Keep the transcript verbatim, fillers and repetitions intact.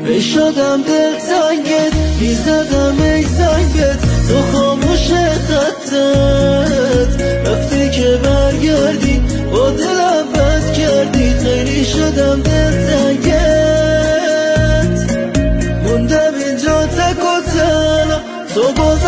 ای شدم دل تنگت میزدم ای زنگت تو خاموش خطت رفتی که برگردی با دلم بد کردی خیلی شدم دل تنگت موندم اینجا تک و تنها تو باز